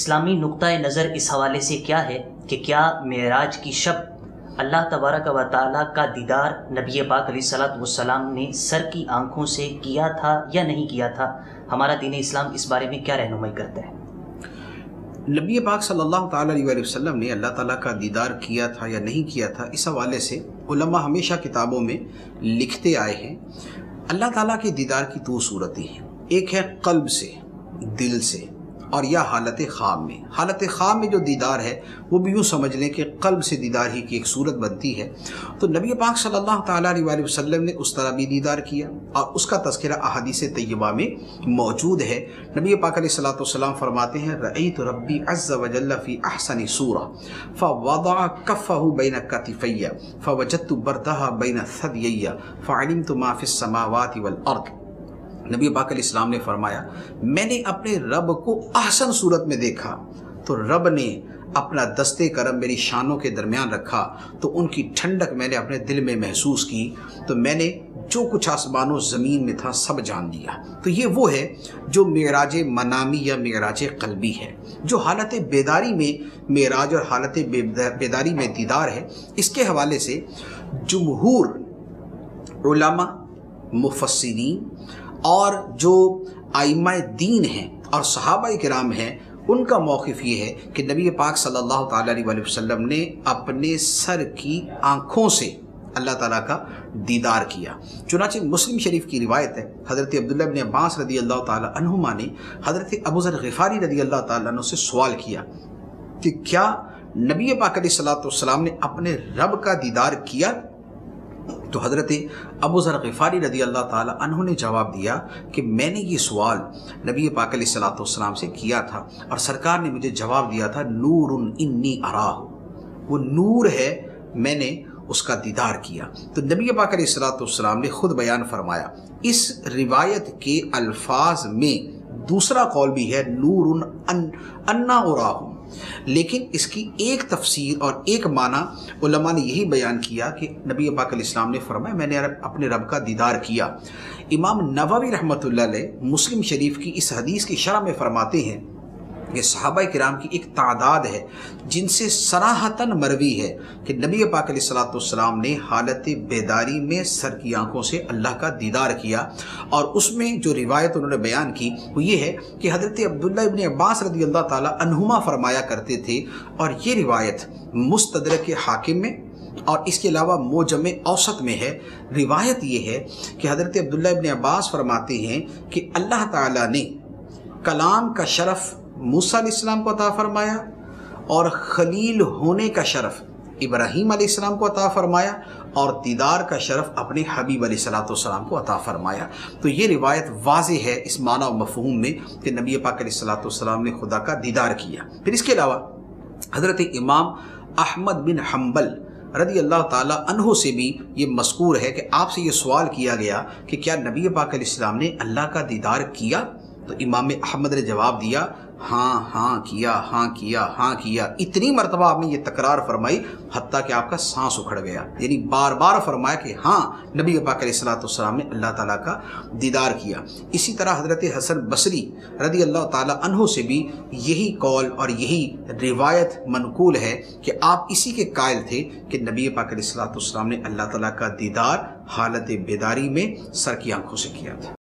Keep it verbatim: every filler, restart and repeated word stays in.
اسلامی نقطہ نظر اس حوالے سے کیا ہے کہ کیا معراج کی شب اللہ تبارک و تعالیٰ کا دیدار نبی پاک علیہ الصلوۃ والسلام نے سر کی آنکھوں سے کیا تھا یا نہیں کیا تھا؟ ہمارا دین اسلام اس بارے میں کیا رہنمائی کرتا ہے؟ نبی پاک صلی اللہ تعالیٰ علیہ وسلم نے اللہ تعالیٰ کا دیدار کیا تھا یا نہیں کیا تھا، اس حوالے سے علماء ہمیشہ کتابوں میں لکھتے آئے ہیں۔ اللہ تعالیٰ کے دیدار کی دو صورتیں ہیں، ایک ہے قلب سے، دل سے، اور یا حالت خواب میں۔ حالت خواب میں جو دیدار ہے وہ بھی یوں سمجھ لیں کہ قلب سے دیدار ہی کی ایک صورت بنتی ہے۔ تو نبی پاک صلی اللہ تعالیٰ علیہ وسلم نے اس طرح بھی دیدار کیا اور اس کا تذکرہ احادیث طیبہ میں موجود ہے۔ نبی پاک علیہ الصلوۃ والسلام فرماتے ہیں رأیت ربی عز وجل فی احسن صورہ فوضع کفہ بین کتفی فوجدت بردھا بین ثدیی فعلمت ما فی السماوات والارض۔ نبی پاک علیہ السلام نے فرمایا میں نے اپنے رب کو احسن صورت میں دیکھا تو رب نے اپنا دستے کرم میری شانوں کے درمیان رکھا تو ان کی ٹھنڈک میں نے اپنے دل میں محسوس کی، تو میں نے جو کچھ آسمان و زمین میں تھا سب جان لیا۔ تو یہ وہ ہے جو معراج منامی یا معراج قلبی ہے، جو حالت بیداری میں معراج اور حالت بیداری میں دیدار ہے۔ اس کے حوالے سے جمہور علماء، مفسرین اور جو ائمہ دین ہیں اور صحابہ کرام ہیں، ان کا موقف یہ ہے کہ نبی پاک صلی اللہ تعالیٰ علیہ وسلم نے اپنے سر کی آنکھوں سے اللہ تعالیٰ کا دیدار کیا۔ چنانچہ مسلم شریف کی روایت ہے، حضرت عبداللہ بن عباس رضی اللہ تعالیٰ عنہما نے حضرت ابو ذر غفاری رضی اللہ تعالیٰ عنہ سے سوال کیا کہ کیا نبی پاک علیہ الصلوۃ والسلام نے اپنے رب کا دیدار کیا؟ تو حضرت ابو ذر غفاری رضی اللہ تعالیٰ عنہ نے جواب دیا کہ میں نے یہ سوال نبی پاک علیہ الصلوۃ والسلام سے کیا تھا اور سرکار نے مجھے جواب دیا تھا نور انی اراہ، وہ نور ہے، میں نے اس کا دیدار کیا۔ تو نبی پاک علیہ الصلوۃ والسلام نے خود بیان فرمایا۔ اس روایت کے الفاظ میں دوسرا قول بھی ہے نور انا اراہ، لیکن اس کی ایک تفسیر اور ایک معنی علماء نے یہی بیان کیا کہ نبی پاک علیہ السلام نے فرمایا میں نے اپنے رب کا دیدار کیا۔ امام نووی رحمۃ اللہ علیہ مسلم شریف کی اس حدیث کی شرح میں فرماتے ہیں کہ صحابہ کرام کی ایک تعداد ہے جن سے صراحتاً مروی ہے کہ نبی پاک علیہ الصلوۃ والسلام نے حالت بیداری میں سر کی آنکھوں سے اللہ کا دیدار کیا، اور اس میں جو روایت انہوں نے بیان کی وہ یہ ہے کہ حضرت عبداللہ ابن عباس رضی اللہ تعالیٰ عنہما فرمایا کرتے تھے، اور یہ روایت مستدرک حاکم میں اور اس کے علاوہ موجم اوسط میں ہے۔ روایت یہ ہے کہ حضرت عبداللہ ابن عباس فرماتے ہیں کہ اللہ تعالیٰ نے کلام کا شرف موسیٰ علیہ السلام کو عطا فرمایا اور خلیل ہونے کا شرف ابراہیم علیہ السلام کو عطا فرمایا اور دیدار کا شرف اپنے حبیب علیہ الصلوۃ والسلام کو عطا فرمایا۔ تو یہ روایت واضح ہے اس معنی و مفہوم میں کہ نبی پاک علیہ الصلوۃ والسلام نے خدا کا دیدار کیا۔ پھر اس کے علاوہ حضرت امام احمد بن حنبل رضی اللہ تعالیٰ عنہ سے بھی یہ مذکور ہے کہ آپ سے یہ سوال کیا گیا کہ کیا نبی پاک علیہ السلام نے اللہ کا دیدار کیا؟ تو امام احمد نے جواب دیا ہاں ہاں کیا، ہاں کیا، ہاں کیا۔ اتنی مرتبہ آپ نے یہ تکرار فرمائی حتیٰ کہ آپ کا سانس اکھڑ گیا، یعنی بار بار فرمایا کہ ہاں نبی پاک علیہ الصلوۃ والسلام نے اللہ تعالیٰ کا دیدار کیا۔ اسی طرح حضرت حسن بصری رضی اللہ تعالیٰ عنہ سے بھی یہی قول اور یہی روایت منقول ہے کہ آپ اسی کے قائل تھے کہ نبی پاک علیہ الصلوۃ والسلام نے اللہ تعالیٰ کا دیدار حالت بیداری میں سر کی آنکھوں سے کیا تھا۔